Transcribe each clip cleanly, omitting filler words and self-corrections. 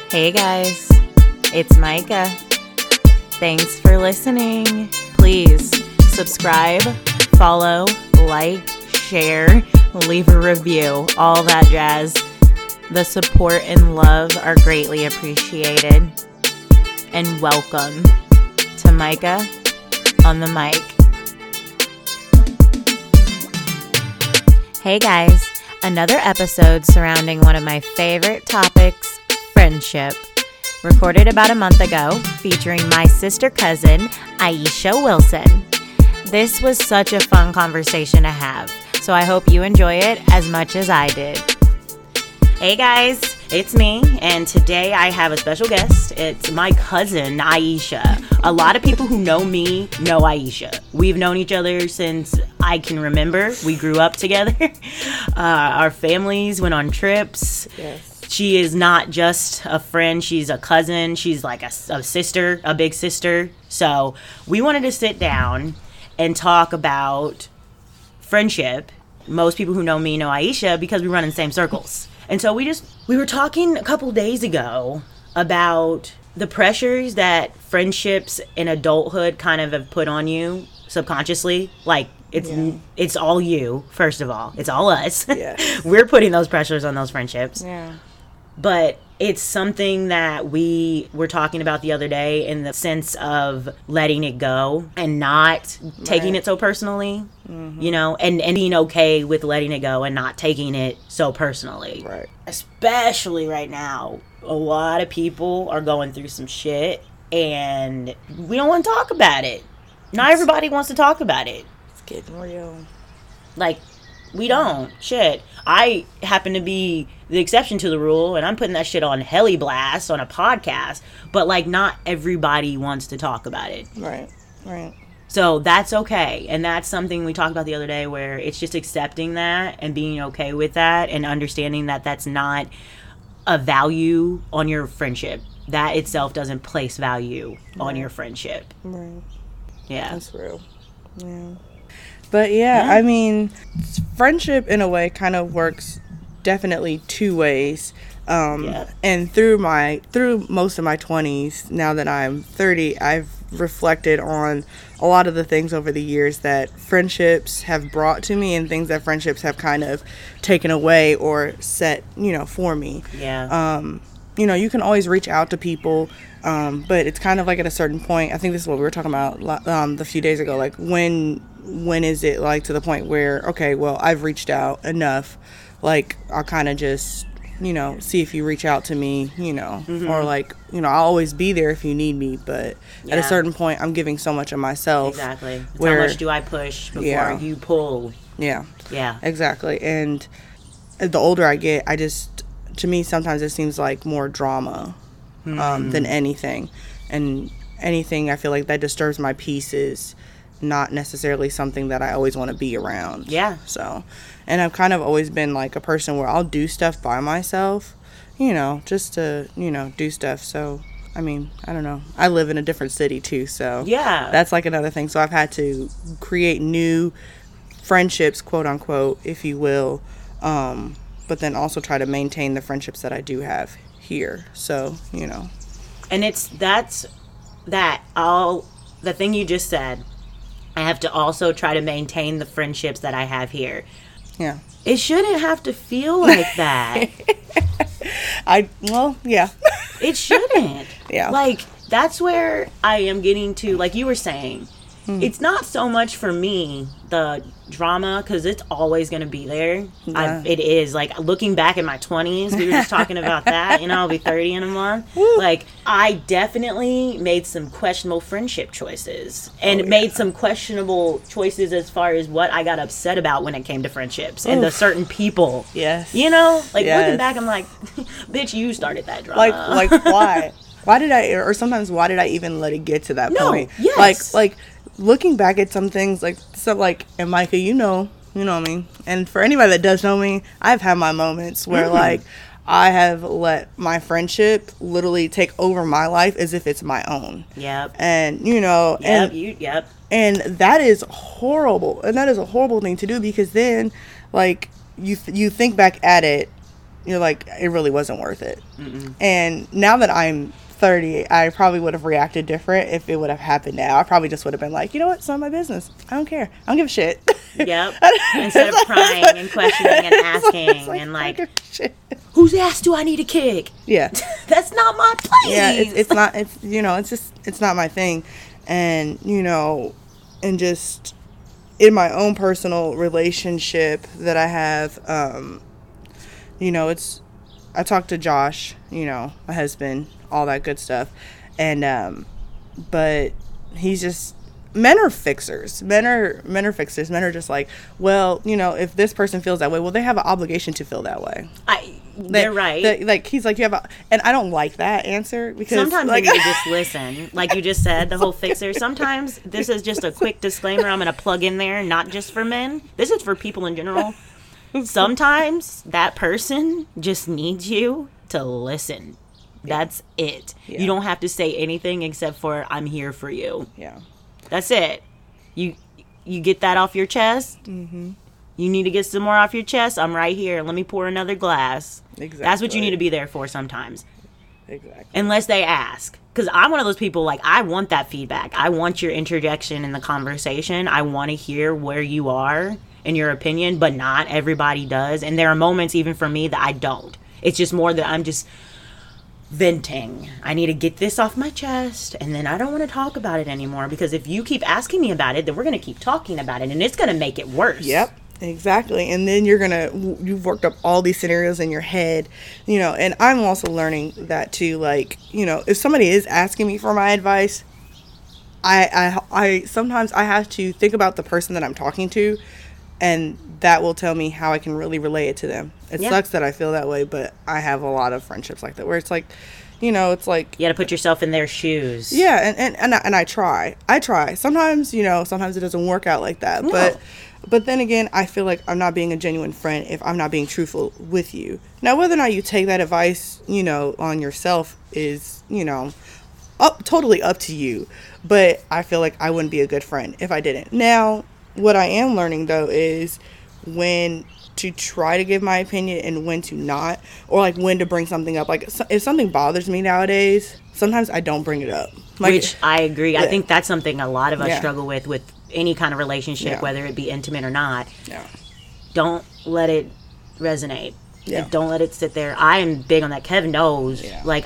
Hey guys, it's Micah. Thanks for listening. Please subscribe, follow, like, share, leave a review, all that jazz. The support and love are greatly appreciated. And welcome to Micah on the mic. Hey guys, another episode surrounding one of my favorite topics, friendship. Recorded about a month ago, featuring my sister cousin, Aisha Wilson. This was such a fun conversation to have, so I hope you enjoy it as much as I did. Hey guys, it's me, and today I have a special guest. It's my cousin, Aisha. A lot of people who know me know Aisha. We've known each other since I can remember. We grew up together. Our families went on trips. Yes. She is not just a friend, she's a cousin, she's like a sister, a big sister. So we wanted to sit down and talk about friendship. Most people who know me know Aisha because we run in the same circles. And so we were talking a couple days ago about the pressures that friendships in adulthood kind of have put on you subconsciously. Like, it's all you, first of all. It's all us. Yes. We're putting those pressures on those friendships. Yeah. But it's something that we were talking about the other day in the sense of letting it go and not taking it so personally, you know, and being okay with letting it go and not taking it so personally. Right. Especially right now, a lot of people are going through some shit and we don't want to talk about it. Not everybody wants to talk about it. It's getting real. Like, we don't. Shit. I happen to be the exception to the rule, and I'm putting that shit on heli blast on a podcast, but, like, not everybody wants to talk about it. Right. So that's okay, and that's something we talked about the other day where it's just accepting that and being okay with that and understanding that that's not a value on your friendship. That itself doesn't place value on your friendship. Right. Yeah. That's real. Yeah. But I mean, friendship in a way kind of works definitely two ways. And through most of my 20s, now that I'm 30, I've reflected on a lot of the things over the years that friendships have brought to me and things that friendships have kind of taken away or set, for me. Yeah. You can always reach out to people, but it's kind of like at a certain point. I think this is what we were talking about a few days ago. Like, when is it, like, to the point where, okay, well, I've reached out enough. Like, I'll kind of just, see if you reach out to me, or, like, I'll always be there if you need me. But at a certain point, I'm giving so much of myself. Exactly. How much do I push before you pull? Yeah. Yeah. Exactly. And the older I get, to me, sometimes it seems like more drama than anything. And anything I feel like that disturbs my peace is not necessarily something that I always want to be around. Yeah. So, and I've kind of always been like a person where I'll do stuff by myself, just to, do stuff. So, I mean, I don't know. I live in a different city too, so yeah, that's like another thing. So I've had to create new friendships, quote unquote, if you will, but then also try to maintain the friendships that I do have here. So, And that's the thing you just said. I have to also try to maintain the friendships that I have here. Yeah. It shouldn't have to feel like that. Yeah. It shouldn't. Yeah. Like, that's where I am getting to, like you were saying. It's not so much for me, the drama, because it's always going to be there. Yeah. It is. Like, looking back at my 20s, we were just talking about that. I'll be 30 in a month. Woo. Like, I definitely made some questionable friendship choices. And made some questionable choices as far as what I got upset about when it came to friendships. And the certain people. Yes. Looking back, I'm like, bitch, you started that drama. Like why? Why did I even let it get to that point? Yes. Like, looking back at some things, and Micah, you know what I mean? And for anybody that does know me, I've had my moments where, like, I have let my friendship literally take over my life as if it's my own. Yep. And, Yep. And that is horrible. And that is a horrible thing to do because then, like, you think back at it, you're like, it really wasn't worth it. And now that I'm 30, I probably would have reacted different if it would have happened now. I probably just would have been like, you know what, it's not my business. I don't care. I don't give a shit. Yep. Instead of crying and questioning and asking and like, whose ass do I need to kick? Yeah. That's not my place. Yeah, it's not, it's, you know, it's just, it's not my thing. And, you know, and just in my own personal relationship that I have, you know, I talked to Josh, you know, my husband, all that good stuff. And, but he's just, men are fixers. Men are fixers. Men are just like, well, you know, if this person feels that way, well, they have an obligation to feel that way. They're right. Like, he's like, you have and I don't like that answer because sometimes like, you need to just listen. Like you just said, the whole fixer. Sometimes this is just a quick disclaimer I'm going to plug in there, not just for men. This is for people in general. Sometimes that person just needs you to listen. That's it. Yeah. You don't have to say anything except for I'm here for you. Yeah. That's it. You get that off your chest. Mm-hmm. You need to get some more off your chest. I'm right here. Let me pour another glass. Exactly. That's what you need to be there for sometimes. Exactly. Unless they ask. Because I'm one of those people, like, I want that feedback. I want your interjection in the conversation. I want to hear where you are in your opinion, but not everybody does. And there are moments even for me that I don't. It's just more that I'm just venting. I need to get this off my chest, and then I don't want to talk about it anymore, because if you keep asking me about it, then we're going to keep talking about it, and it's going to make it worse. Yep, exactly. And then you've worked up all these scenarios in your head, you know, and I'm also learning that too, like, you know, if somebody is asking me for my advice, I sometimes I have to think about the person that I'm talking to, and that will tell me how I can really relay it to them. It sucks that I feel that way, but I have a lot of friendships like that where it's like, you know, it's like you got to put yourself in their shoes. Yeah, and I try. Sometimes, you know, sometimes it doesn't work out like that. No. But then again, I feel like I'm not being a genuine friend if I'm not being truthful with you. Now, whether or not you take that advice, you know, on yourself is, you know, totally up to you. But I feel like I wouldn't be a good friend if I didn't. Now, what I am learning, though, is when to try to give my opinion and when to not, or like when to bring something up. Like if something bothers me nowadays, sometimes I don't bring it up. Like, which I agree. Yeah. I think that's something a lot of us struggle with any kind of relationship, whether it be intimate or not. Yeah. Don't let it resonate. Yeah. Like, don't let it sit there. I am big on that. Kevin knows. Yeah. Like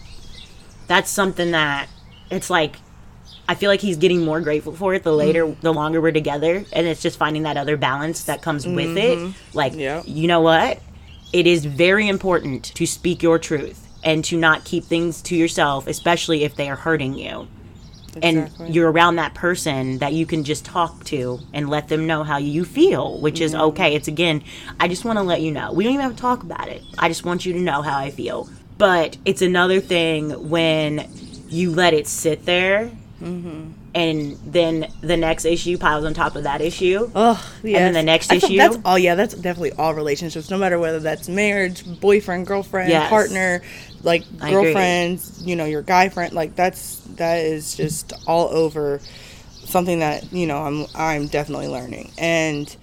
that's something that it's like, I feel like he's getting more grateful for it the longer we're together, and it's just finding that other balance that comes with it. Like, you know what? It is very important to speak your truth and to not keep things to yourself, especially if they are hurting you. Exactly. And you're around that person that you can just talk to and let them know how you feel, which is okay. It's, again, I just want to let you know. We don't even have to talk about it. I just want you to know how I feel. But it's another thing when you let it sit there. Mm-hmm. And then the next issue piles on top of that issue. Oh, yeah. And then the next issue. That's definitely all relationships, no matter whether that's marriage, boyfriend, girlfriend, partner, like girlfriends, you know, your guy friend. Like that is just all over something that, you know, I'm definitely learning. And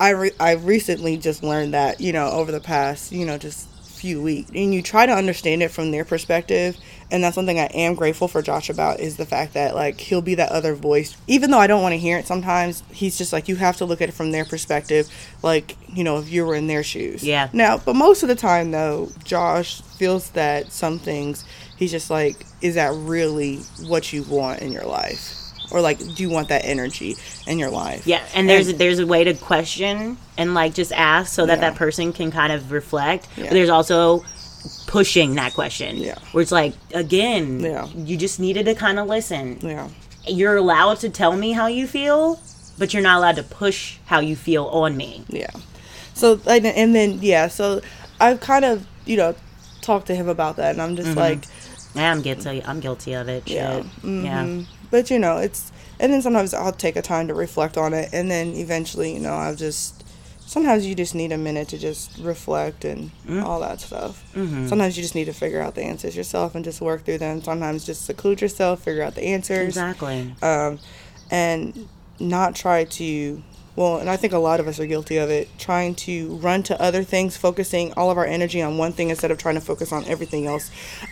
I recently just learned that, you know, over the past, you know, just few weeks, and you try to understand it from their perspective. And that's something I am grateful for Josh about, is the fact that, like, he'll be that other voice. Even though I don't want to hear it sometimes, he's just like, you have to look at it from their perspective, like, you know, if you were in their shoes. Yeah. Now, but most of the time, though, Josh feels that some things, he's just like, is that really what you want in your life? Or, like, do you want that energy in your life? Yeah, and there's a way to question and, like, just ask so that that person can kind of reflect. Yeah. But there's also pushing that question. Yeah. Where it's like, again, you just needed to kind of listen. Yeah. You're allowed to tell me how you feel, but you're not allowed to push how you feel on me. Yeah. So, and then, so I've kind of, you know, talked to him about that, and I'm just like... Yeah, I'm guilty of it. Yeah. Yeah. But, you know, and then sometimes I'll take a time to reflect on it, and then eventually, you know, sometimes you just need a minute to just reflect and all that stuff. Mm-hmm. Sometimes you just need to figure out the answers yourself and just work through them. Sometimes just seclude yourself, figure out the answers. Exactly. And not try to well, and I think a lot of us are guilty of it, trying to run to other things, focusing all of our energy on one thing instead of trying to focus on everything else.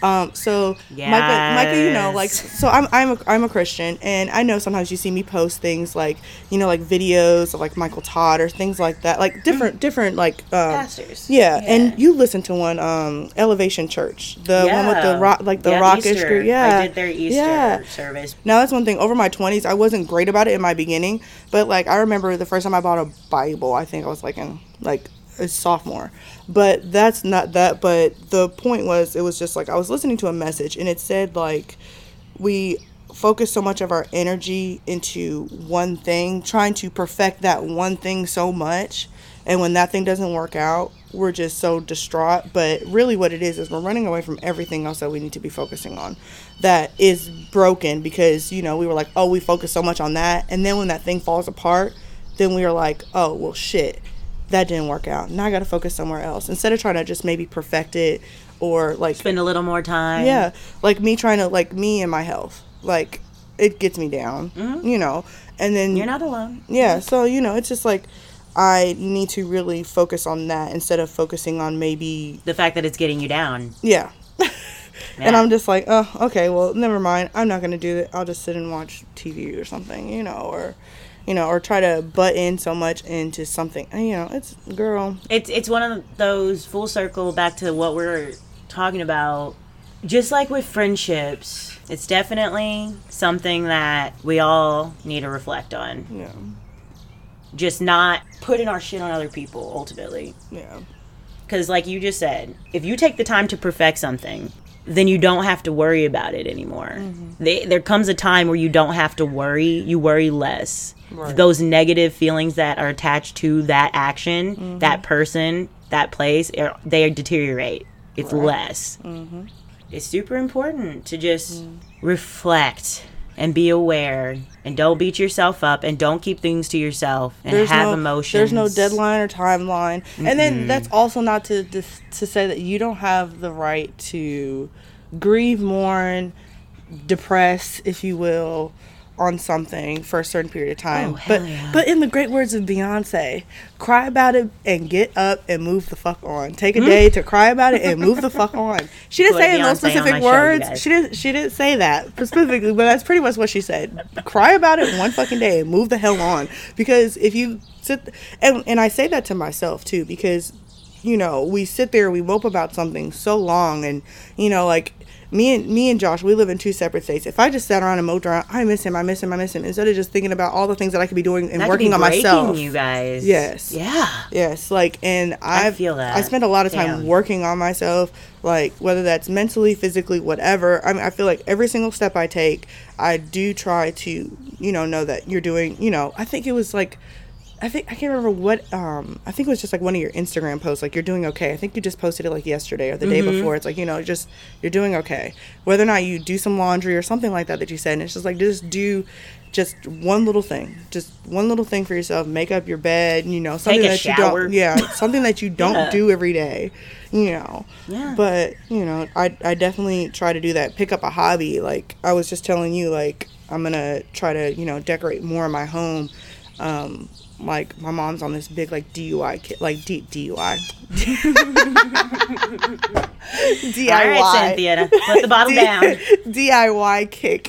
So yes. Micah, you know, like, so I'm a Christian, and I know sometimes you see me post things like, you know, like videos of like Michael Todd or things like that, like different like pastors. Yeah, and you listen to one, Elevation Church, the one with the rock, like the rockish group. Yeah, I did their Easter service. Now that's one thing. Over my 20s, I wasn't great about it in my beginning, but like I remember the first time I bought a Bible, I think I was like in like a sophomore. But that's not that. But the point was, it was just like I was listening to a message, and it said like we focus so much of our energy into one thing, trying to perfect that one thing so much, and when that thing doesn't work out, we're just so distraught. But really what it is we're running away from everything else that we need to be focusing on that is broken, because, you know, we were like, oh, we focus so much on that, and then when that thing falls apart, then we are like, oh, well, shit, that didn't work out. Now I got to focus somewhere else, instead of trying to just maybe perfect it or like spend a little more time. Yeah, like me trying to, like me and my health, like it gets me down, you know, and then you're not alone. Yeah, so, you know, it's just like I need to really focus on that instead of focusing on maybe the fact that it's getting you down. Yeah. And I'm just like, oh, okay, well, never mind. I'm not going to do it. I'll just sit and watch TV or something, you know, or try to butt in so much into something. And, you know, it's, girl. It's one of those full circle back to what we're talking about. Just like with friendships, it's definitely something that we all need to reflect on. Yeah. Just not putting our shit on other people, ultimately. Yeah. Because like you just said, if you take the time to perfect something, then you don't have to worry about it anymore. Mm-hmm. There comes a time where you don't have to worry. You worry less. Right. Those negative feelings that are attached to that action, that person, that place, they deteriorate. It's less. Mm-hmm. It's super important to just reflect and be aware, and don't beat yourself up, and don't keep things to yourself, and have emotions. There's no deadline or timeline. Mm-hmm. And then that's also not to say that you don't have the right to grieve, mourn, depress, if you will, on something for a certain period of time. But in the great words of Beyonce, cry about it and get up and move the fuck on. Take a day to cry about it and move the fuck on. She didn't say in those specific words. She didn't say that specifically, but that's pretty much what she said. Cry about it one fucking day and move the hell on. Because if you sit, and I say that to myself too, because, you know, we sit there, we mope about something so long, and, you know, like, Me and Josh, we live in two separate states. If I just sat around and moped around, I miss him, instead of just thinking about all the things that I could be doing and working on myself. You guys. Yes. Yeah. Yes. Like, and I feel that. I spend a lot of time working on myself, like, whether that's mentally, physically, whatever. I mean, I feel like every single step I take, I do try to, you know that you're doing, you know, I think it was like, I can't remember what, I think it was just like one of your Instagram posts, like, you're doing okay. I think you just posted it like yesterday or the day before. It's like, you know, just, you're doing okay. Whether or not you do some laundry or something like that you said, and it's just like, just do just one little thing for yourself. Make up your bed, you know, something that shower. you don't, something that you don't do every day, you know. Yeah. But, you know, I definitely try to do that. Pick up a hobby. Like, I was just telling you, like, I'm going to try to, you know, decorate more of my home. Like, my mom's on this big, like, DIY kit, like, DIY. DIY. All right, Cynthia, put the bottle down. DIY kick.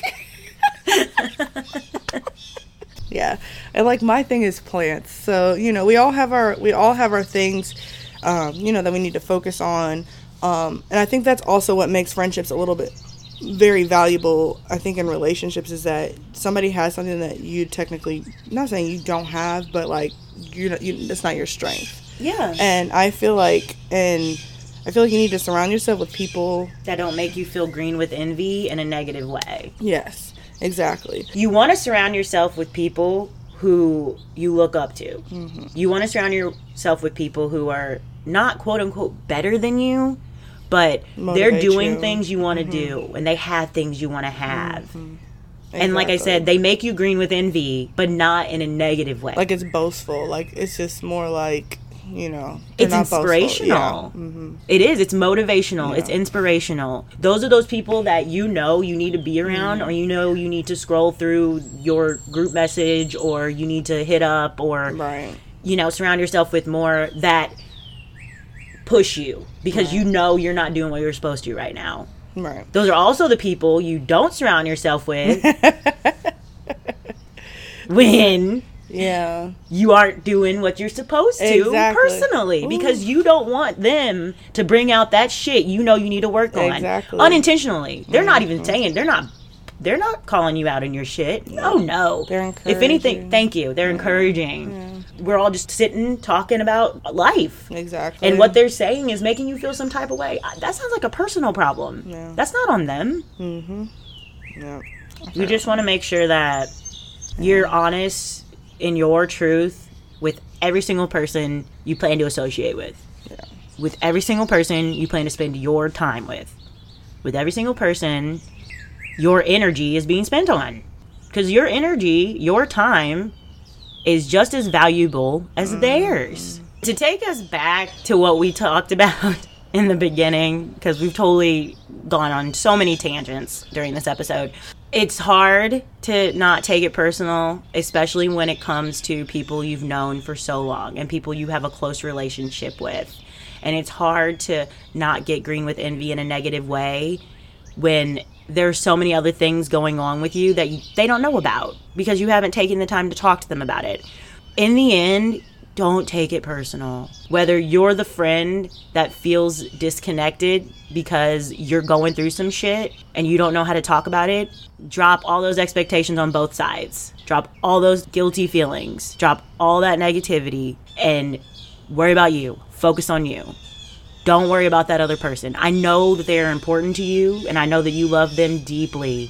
Yeah. And, like, my thing is plants. So, you know, we all have our things, you know, that we need to focus on. And I think that's also what makes friendships a little bit very valuable, I think, in relationships, is that somebody has something that you technically, not saying you don't have, but like it's not your strength. Yeah. And I feel like you need to surround yourself with people that don't make you feel green with envy in a negative way. Yes, exactly. You want to surround yourself with people who you look up to. Mm-hmm. You want to surround yourself with people who are not quote unquote better than you, but they're doing things you want to do, and they have things you want to have. Mm-hmm. Exactly. And like I said, they make you green with envy, but not in a negative way. Like, it's boastful. Like, it's just more like, you know, it's inspirational. It is. It's motivational. It's inspirational. Those are those people that you need to be around, or you need to scroll through your group message, or you need to hit up, or surround yourself with more that push you, because you're not doing what you're supposed to right now. Right. Those are also the people you don't surround yourself with when you aren't doing what you're supposed to personally, because you don't want them to bring out that shit you need to work on unintentionally. They're not even saying, they're not calling you out on your shit. No. They're encouraging. If anything, thank you. They're encouraging. Yeah. We're all just sitting talking about life. Exactly. And what they're saying is making you feel some type of way. That sounds like a personal problem. Yeah. That's not on them. Yeah. You just want to make sure that you're honest in your truth with every single person you plan to associate with. Yeah. With every single person you plan to spend your time with. With every single person your energy is being spent on. Because your energy, your time, is just as valuable as theirs. To take us back to what we talked about in the beginning, because we've totally gone on so many tangents during this episode, it's hard to not take it personal, especially when it comes to people you've known for so long and people you have a close relationship with. And it's hard to not get green with envy in a negative way when there's so many other things going on with you that they don't know about because you haven't taken the time to talk to them about it. In the end, don't take it personal. Whether you're the friend that feels disconnected because you're going through some shit and you don't know how to talk about it, drop all those expectations on both sides. Drop all those guilty feelings. Drop all that negativity and worry about you. Focus on you. Don't worry about that other person. I know that they are important to you, and I know that you love them deeply.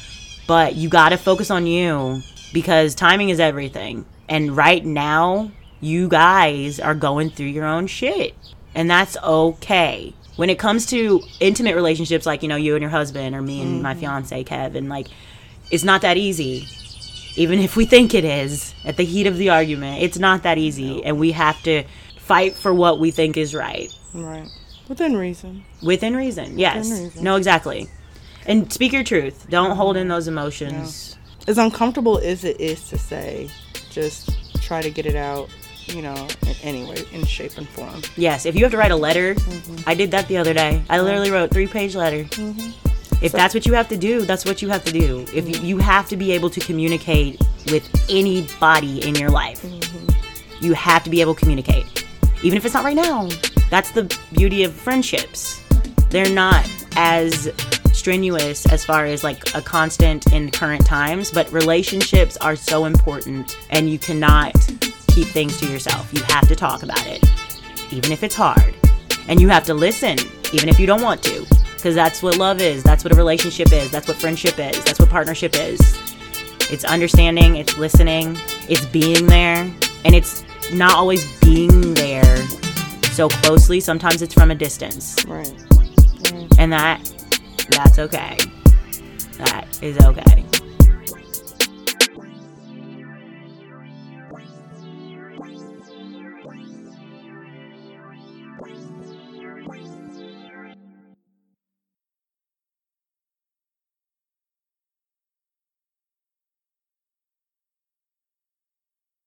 But you got to focus on you, because timing is everything. And right now, you guys are going through your own shit. And that's okay. When it comes to intimate relationships, like, you and your husband, or me and my fiance, Kevin, it's not that easy. Even if we think it is, at the heat of the argument, it's not that easy. And we have to fight for what we think is right. Right. Within reason. Within reason, yes. Within reason. No, exactly. And speak your truth. Don't hold in those emotions. Yeah. As uncomfortable as it is to say, just try to get it out, in any way, in shape and form. Yes, if you have to write a letter, I did that the other day. I literally wrote a 3-page letter. If that's what you have to do, that's what you have to do. If you have to be able to communicate with anybody in your life. You have to be able to communicate. Even if it's not right now. That's the beauty of friendships. They're not as strenuous as far as a constant in current times, but relationships are so important, and you cannot keep things to yourself. You have to talk about it, even if it's hard. And you have to listen, even if you don't want to, because that's what love is. That's what a relationship is. That's what friendship is. That's what partnership is. It's understanding, it's listening, it's being there, and it's not always being there so closely. Sometimes it's from a distance. Right. And that's okay. That is okay.